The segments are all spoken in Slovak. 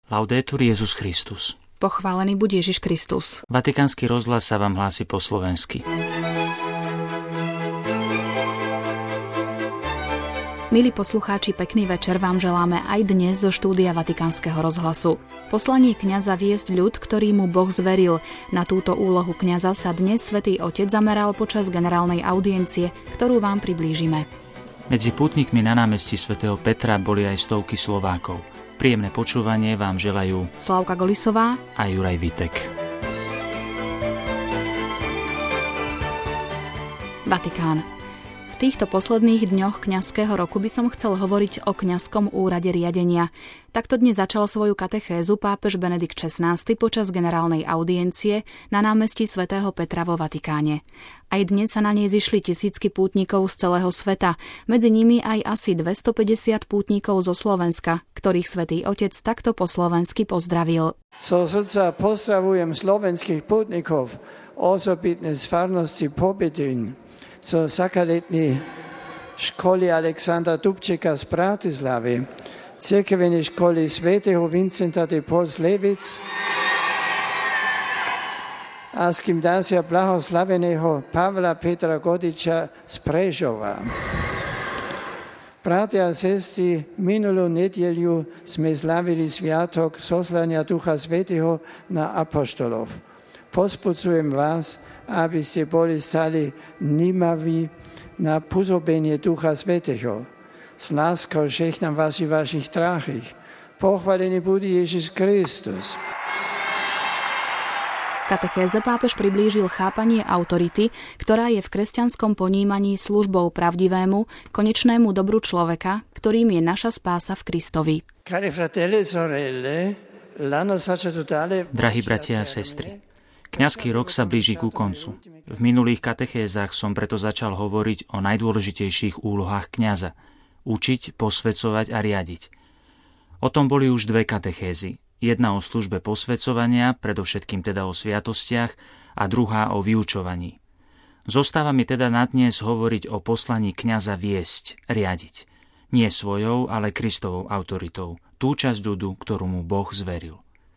Laudetur Jesus Christus. Pochválený buď Ježiš Kristus. Vatikánsky rozhlas sa vám hlási po slovensky. Milí poslucháči, pekný večer vám želáme aj dnes zo štúdia Vatikánskeho rozhlasu. Poslanie kňaza viesť ľud, ktorý mu Boh zveril. Na túto úlohu kňaza sa dnes Svätý Otec zameral počas generálnej audiencie, ktorú vám priblížime. Medzi pútnikmi na námestí svätého Petra boli aj stovky Slovákov. Príjemné počúvanie vám želajú Slavka Golisová a Juraj Vitek. Vatikán. V týchto posledných dňoch kňazského roku by som chcel hovoriť o kňazskom úrade riadenia. Takto dnes začal svoju katechézu pápež Benedikt XVI počas generálnej audiencie na námestí svätého Petra vo Vatikáne. Aj dnes sa na nej zišli tisícky pútnikov z celého sveta, medzi nimi aj asi 250 pútnikov zo Slovenska, ktorých Svätý Otec takto po slovensky pozdravil. Zo srdca pozdravujem slovenských pútnikov, osobitne z farnosti Pobedrin, zo Sakaletnej školy Aleksandra Dubčeka z Bratislavy, cirkevnej školy svätého Vincenta de Paul z Levic a z gymnázia blahoslaveného Pavla Petra Godiča z Prešova. Bratia a sestry, minulú nedeľu sme slavili sviatok zoslania Ducha Svätého na apoštolov. Pospudzujem vás, aby ste boli stále vnímaví na pôsobenie Ducha Svätého. S láskou žehnám vás i vašich drahých. Pochválený bude Ježiš Kristus. Katechéze pápež priblížil chápanie autority, ktorá je v kresťanskom ponímaní službou pravdivému, konečnému dobru človeka, ktorým je naša spása v Kristovi. Drahí bratia a sestry, kňazský rok sa blíži ku koncu. V minulých katechézach som preto začal hovoriť o najdôležitejších úlohách kňaza. Učiť, posväcovať a riadiť. O tom boli už dve katechézy. Jedna o službe posväcovania, predovšetkým teda o sviatostiach, a druhá o vyučovaní. Zostáva mi teda na dnes hovoriť o poslaní kňaza viesť, riadiť. Nie svojou, ale Kristovou autoritou. Tú časť ľudu, ktorú mu Boh zveril.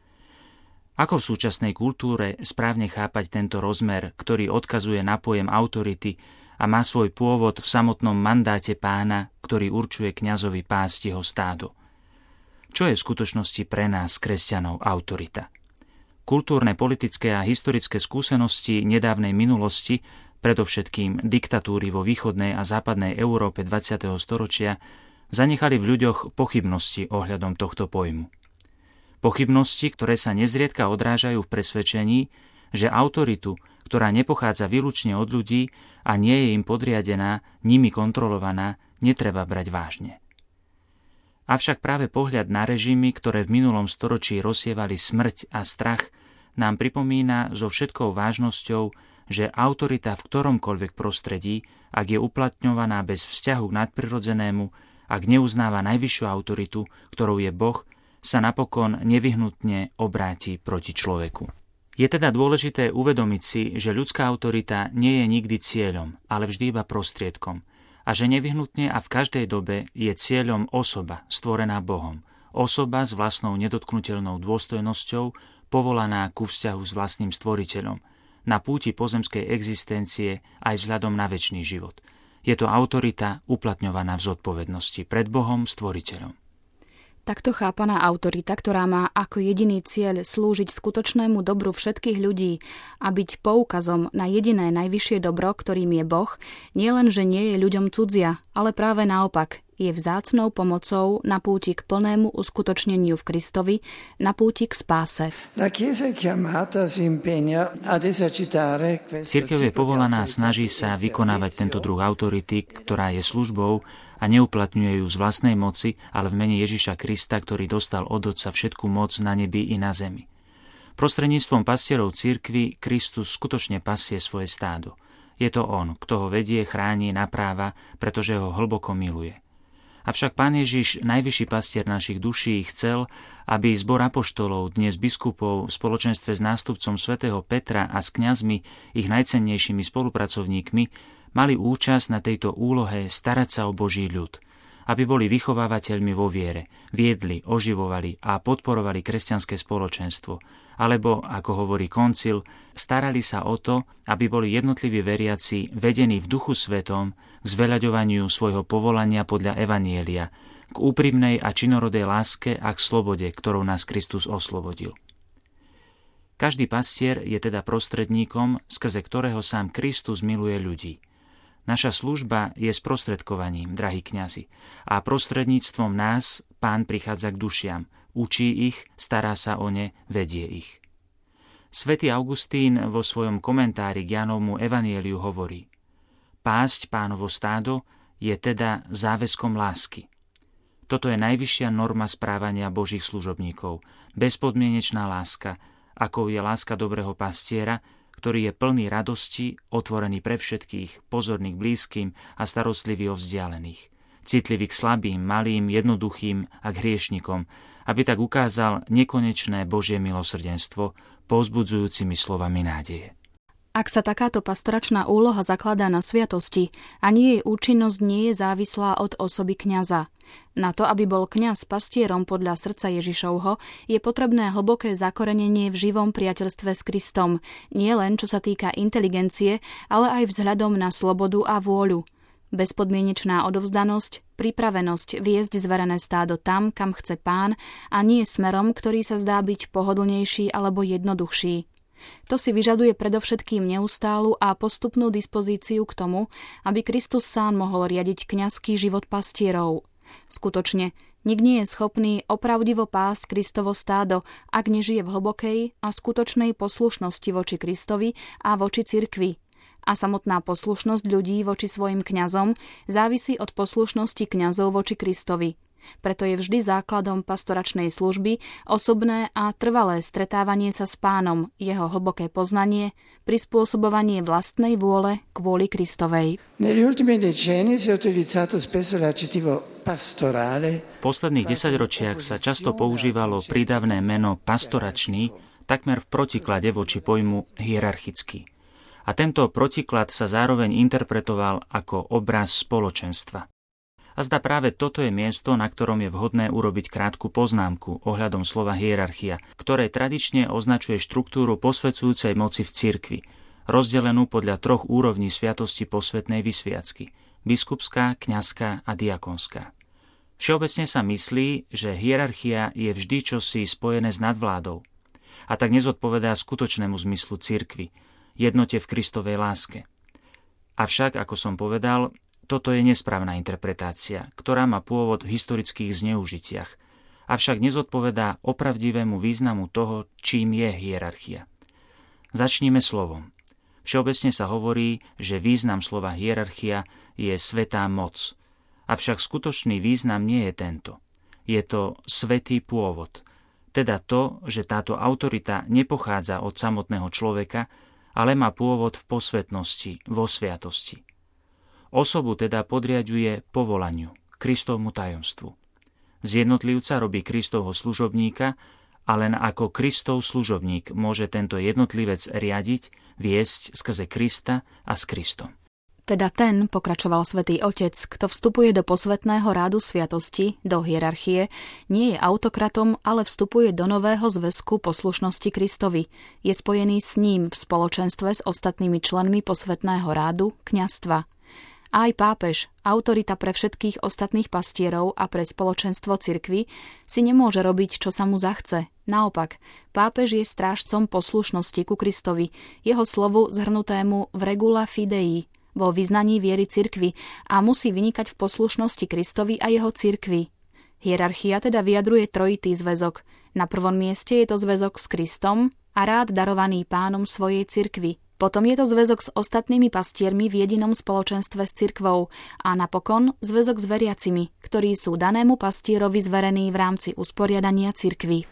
Ako v súčasnej kultúre správne chápať tento rozmer, ktorý odkazuje na pojem autority a má svoj pôvod v samotnom mandáte Pána, ktorý určuje kňazovi pásť jeho stádo? Čo je v skutočnosti pre nás, kresťanov, autorita? Kultúrne, politické a historické skúsenosti nedávnej minulosti, predovšetkým diktatúry vo východnej a západnej Európe 20. storočia, zanechali v ľuďoch pochybnosti ohľadom tohto pojmu. Pochybnosti, ktoré sa nezriedka odrážajú v presvedčení, že autoritu, ktorá nepochádza výlučne od ľudí a nie je im podriadená, nimi kontrolovaná, netreba brať vážne. Avšak práve pohľad na režimy, ktoré v minulom storočí rozsievali smrť a strach, nám pripomína so všetkou vážnosťou, že autorita v ktoromkoľvek prostredí, ak je uplatňovaná bez vzťahu k nadprirodzenému, ak neuznáva najvyššiu autoritu, ktorou je Boh, sa napokon nevyhnutne obráti proti človeku. Je teda dôležité uvedomiť si, že ľudská autorita nie je nikdy cieľom, ale vždy iba prostriedkom, a že nevyhnutne a v každej dobe je cieľom osoba, stvorená Bohom, osoba s vlastnou nedotknuteľnou dôstojnosťou, povolaná ku vzťahu s vlastným stvoriteľom, na púti pozemskej existencie aj vzhľadom na večný život. Je to autorita uplatňovaná v zodpovednosti pred Bohom, stvoriteľom. Takto chápaná autorita, ktorá má ako jediný cieľ slúžiť skutočnému dobru všetkých ľudí a byť poukazom na jediné najvyššie dobro, ktorým je Boh, nielen, že nie je ľuďom cudzia, ale práve naopak, je vzácnou pomocou na púti k plnému uskutočneniu v Kristovi, na púti k spáse. Cirkev je povolaná, snaží sa vykonávať tento druh autority, ktorá je službou, a neuplatňuje ju z vlastnej moci, ale v mene Ježiša Krista, ktorý dostal od Otca všetku moc na nebi i na zemi. Prostredníctvom pastierov cirkvi Kristus skutočne pasie svoje stádo. Je to on, kto ho vedie, chráni, napráva, pretože ho hlboko miluje. Avšak Pán Ježiš, najvyšší pastier našich duší, chcel, aby zbor apoštolov, dnes biskupov, v spoločenstve s nástupcom svätého Petra a s kňazmi, ich najcennejšími spolupracovníkmi, mali účasť na tejto úlohe starať sa o Boží ľud. aby boli vychovávateľmi vo viere, viedli, oživovali a podporovali kresťanské spoločenstvo, alebo, ako hovorí koncil, starali sa o to, aby boli jednotliví veriaci vedení v Duchu Svetom k zveľaďovaniu svojho povolania podľa Evanjelia, k úprimnej a činorodej láske a k slobode, ktorou nás Kristus oslobodil. Každý pastier je teda prostredníkom, skrze ktorého sám Kristus miluje ľudí. Naša služba je sprostredkovaním, drahí kňazi, a prostredníctvom nás Pán prichádza k dušiam, učí ich, stará sa o ne, vedie ich. Svätý Augustín vo svojom komentári k Jánovmu evanjeliu hovorí: Pásť Pánovo stádo je teda záväzkom lásky. Toto je najvyššia norma správania Božích služobníkov, bezpodmienečná láska, akou je láska dobrého pastiera, ktorý je plný radosti, otvorený pre všetkých, pozorný k blízkym a starostlivý o vzdialených, citlivý k slabým, malým, jednoduchým a k hriešnikom, aby tak ukázal nekonečné Božie milosrdenstvo povzbudzujúcimi slovami nádeje. Ak sa takáto pastoračná úloha zakladá na sviatosti, ani jej účinnosť nie je závislá od osoby kňaza. Na to, aby bol kňaz pastierom podľa srdca Ježišovho, je potrebné hlboké zakorenenie v živom priateľstve s Kristom, nie len čo sa týka inteligencie, ale aj vzhľadom na slobodu a vôľu. Bezpodmienečná odovzdanosť, pripravenosť viesť zverené stádo tam, kam chce Pán, a nie smerom, ktorý sa zdá byť pohodlnejší alebo jednoduchší. To si vyžaduje predovšetkým neustálu a postupnú dispozíciu k tomu, aby Kristus sám mohol riadiť kňazský život pastierov. Skutočne, nik nie je schopný opravdivo pásť Kristovo stádo, ak nežije v hlbokej a skutočnej poslušnosti voči Kristovi a voči cirkvi. A samotná poslušnosť ľudí voči svojim kňazom závisí od poslušnosti kňazov voči Kristovi. Preto je vždy základom pastoračnej služby osobné a trvalé stretávanie sa s Pánom, jeho hlboké poznanie, prispôsobovanie vlastnej vôle kvôli Kristovej. V posledných desaťročiach sa často používalo prídavné meno pastoračný, takmer v protiklade voči pojmu hierarchický. A tento protiklad sa zároveň interpretoval ako obraz spoločenstva. A zdá práve toto je miesto, na ktorom je vhodné urobiť krátku poznámku ohľadom slova hierarchia, ktoré tradične označuje štruktúru posväcujúcej moci v cirkvi, rozdelenú podľa 3 úrovní sviatosti posvätnej vysviacky: biskupská, kňazská a diakonská. Všeobecne sa myslí, že hierarchia je vždy čosi spojené s nadvládou, a tak nezodpovedá skutočnému zmyslu cirkvi, jednote v Kristovej láske. Avšak, ako som povedal, toto je nesprávna interpretácia, ktorá má pôvod v historických zneužitiach, avšak nezodpovedá opravdivému významu toho, čím je hierarchia. Začnime slovom. Všeobecne sa hovorí, že význam slova hierarchia je svätá moc, avšak skutočný význam nie je tento. Je to svätý pôvod, teda to, že táto autorita nepochádza od samotného človeka, ale má pôvod v posvätnosti, vo sviatosti. Osobu teda podriaďuje povolaniu, Kristovmu tajomstvu. Z jednotlivca robí Kristovho služobníka a len ako Kristov služobník môže tento jednotlivec riadiť, viesť skrze Krista a s Kristom. Teda ten, pokračoval Svätý Otec, kto vstupuje do posvätného rádu sviatosti, do hierarchie, nie je autokratom, ale vstupuje do nového zväzku poslušnosti Kristovi. Je spojený s ním v spoločenstve s ostatnými členmi posvätného rádu, kňazstva. Aj pápež, autorita pre všetkých ostatných pastierov a pre spoločenstvo cirkvi, si nemôže robiť, čo sa mu zachce. Naopak, pápež je strážcom poslušnosti ku Kristovi, jeho slovu zhrnutému v regula fidei, vo vyznaní viery cirkvi, a musí vynikať v poslušnosti Kristovi a jeho cirkvi. Hierarchia teda vyjadruje trojitý zväzok. Na prvom mieste je to zväzok s Kristom a rád darovaný Pánom svojej cirkvi. Potom je to zväzok s ostatnými pastiermi v jedinom spoločenstve s cirkvou a napokon zväzok s veriacimi, ktorí sú danému pastierovi zverení v rámci usporiadania cirkvi.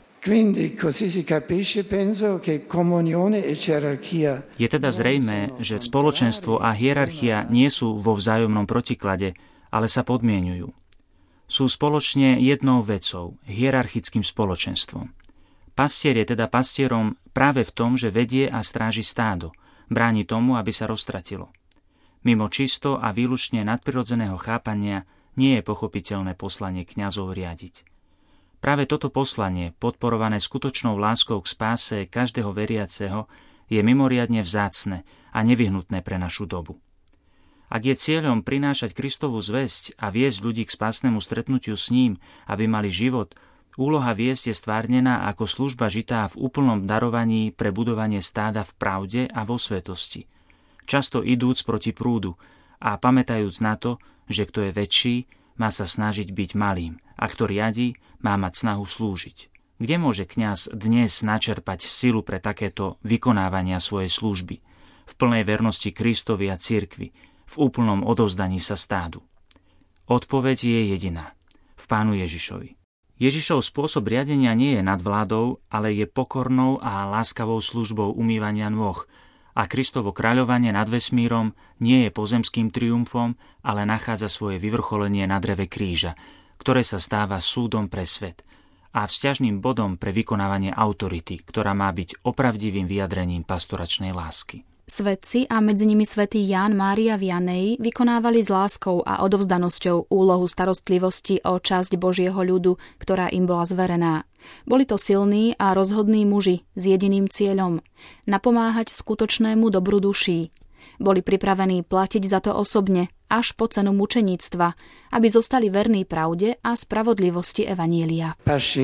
Je teda zrejmé, že spoločenstvo a hierarchia nie sú vo vzájomnom protiklade, ale sa podmieňujú. Sú spoločne jednou vecou, hierarchickým spoločenstvom. Pastier je teda pastierom práve v tom, že vedie a stráži stádo, bráni tomu, aby sa roztratilo. Mimo čisto a výlučne nadprirodzeného chápania nie je pochopiteľné poslanie kňazov riadiť. Práve toto poslanie, podporované skutočnou láskou k spáse každého veriaceho, je mimoriadne vzácne a nevyhnutné pre našu dobu. Ak je cieľom prinášať Kristovu zvesť a viesť ľudí k spásnemu stretnutiu s ním, aby mali život, úloha viesť je stvárnená ako služba žitá v úplnom darovaní pre budovanie stáda v pravde a vo svetosti. Často idúc proti prúdu a pamätajúc na to, že kto je väčší, má sa snažiť byť malým a kto riadí, má mať snahu slúžiť. Kde môže kňaz dnes načerpať silu pre takéto vykonávania svojej služby? V plnej vernosti Kristovi a cirkvi, v úplnom odovzdaní sa stádu. Odpoveď je jediná. V Pánu Ježišovi. Ježišov spôsob riadenia nie je nadvládou, ale je pokornou a láskavou službou umývania nôh. A Kristovo kráľovanie nad vesmírom nie je pozemským triumfom, ale nachádza svoje vyvrcholenie na dreve kríža, ktoré sa stáva súdom pre svet a vzťažným bodom pre vykonávanie autority, ktorá má byť opravdivým vyjadrením pastoračnej lásky. Svetci a medzi nimi svätý Ján Mária Vianney vykonávali s láskou a odovzdanosťou úlohu starostlivosti o časť Božieho ľudu, ktorá im bola zverená. Boli to silní a rozhodní muži s jediným cieľom – napomáhať skutočnému dobru duší. Boli pripravení platiť za to osobne, až po cenu mučeníctva, aby zostali verní pravde a spravodlivosti evanjelia.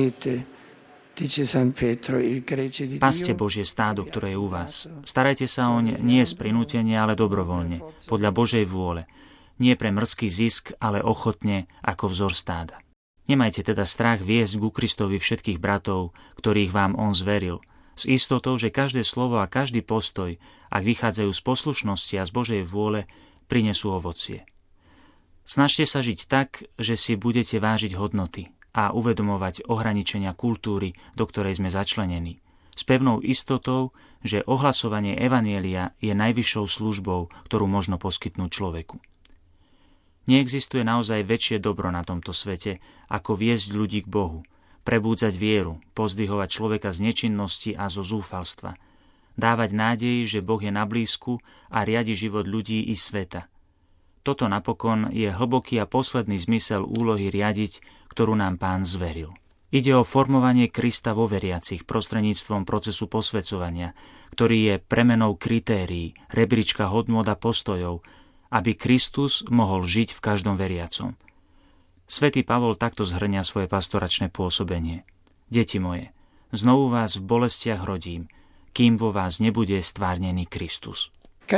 Paste Božie stádo, ktoré je u vás. Starajte sa oň nie z prinútenia, ale dobrovoľne, podľa Božej vôle. Nie pre mrzký zisk, ale ochotne ako vzor stáda. Nemajte teda strach viesť ku Kristovi všetkých bratov, ktorých vám on zveril, s istotou, že každé slovo a každý postoj, ak vychádzajú z poslušnosti a z Božej vôle, prinesú ovocie. Snažte sa žiť tak, že si budete vážiť hodnoty a uvedomovať ohraničenia kultúry, do ktorej sme začlenení, s pevnou istotou, že ohlasovanie evanjelia je najvyššou službou, ktorú možno poskytnúť človeku. Neexistuje naozaj väčšie dobro na tomto svete, ako viesť ľudí k Bohu, prebúdzať vieru, pozdvihovať človeka z nečinnosti a zo zúfalstva, dávať nádej, že Boh je na blízku a riadi život ľudí i sveta. Toto napokon je hlboký a posledný zmysel úlohy riadiť, ktorú nám Pán zveril. Ide o formovanie Krista vo veriacich prostredníctvom procesu posväcovania, ktorý je premenou kritérií, rebríčka hodnôt a postojov, aby Kristus mohol žiť v každom veriacom. Svätý Pavol takto zhrňa svoje pastoračné pôsobenie. Deti moje, znovu vás v bolestiach rodím, kým vo vás nebude stvárnený Kristus.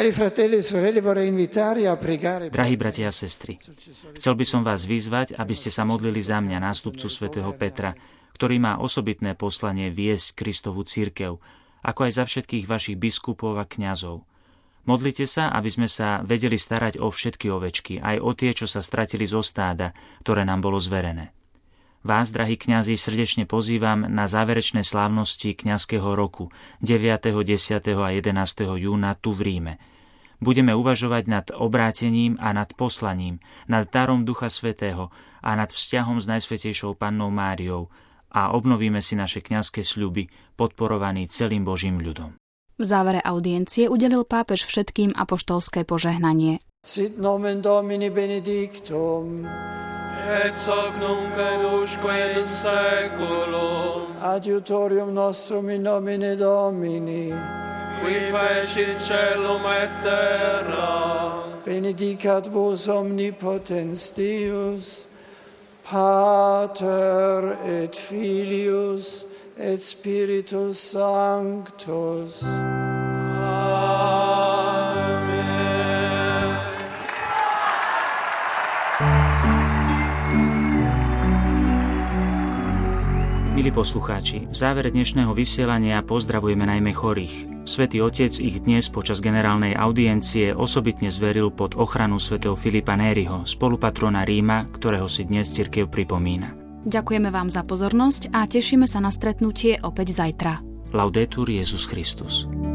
Drahí bratia a sestry, chcel by som vás vyzvať, aby ste sa modlili za mňa, nástupcu svätého Petra, ktorý má osobitné poslanie viesť Kristovu cirkev, ako aj za všetkých vašich biskupov a kňazov. Modlite sa, aby sme sa vedeli starať o všetky ovečky, aj o tie, čo sa stratili zo stáda, ktoré nám bolo zverené. Vás, drahí kňazi, srdečne pozývam na záverečné slávnosti kňazského roku 9., 10. a 11. júna tu v Ríme. Budeme uvažovať nad obrátením a nad poslaním, nad darom Ducha Svätého a nad vzťahom s Najsvätejšou Pannou Máriou a obnovíme si naše kňazské sľuby, podporovaný celým Božím ľudom. V závere audiencie udelil pápež všetkým apoštolské požehnanie. Sit nomen Domini benedictum. Et hoc nunc et usque in saeculum. Adiutorium nostrum in nomine Domini. Qui fecit caelum et terra. Benedicat vos omnipotens Deus, Pater et Filius et Spiritus Sanctus. Milí poslucháči, v závere dnešného vysielania pozdravujeme najmä chorých. Svätý Otec ich dnes počas generálnej audiencie osobitne zveril pod ochranu svätého Filipa Nériho, spolupatrona Ríma, ktorého si dnes cirkev pripomína. Ďakujeme vám za pozornosť a tešíme sa na stretnutie opäť zajtra. Laudetur Jesus Christus.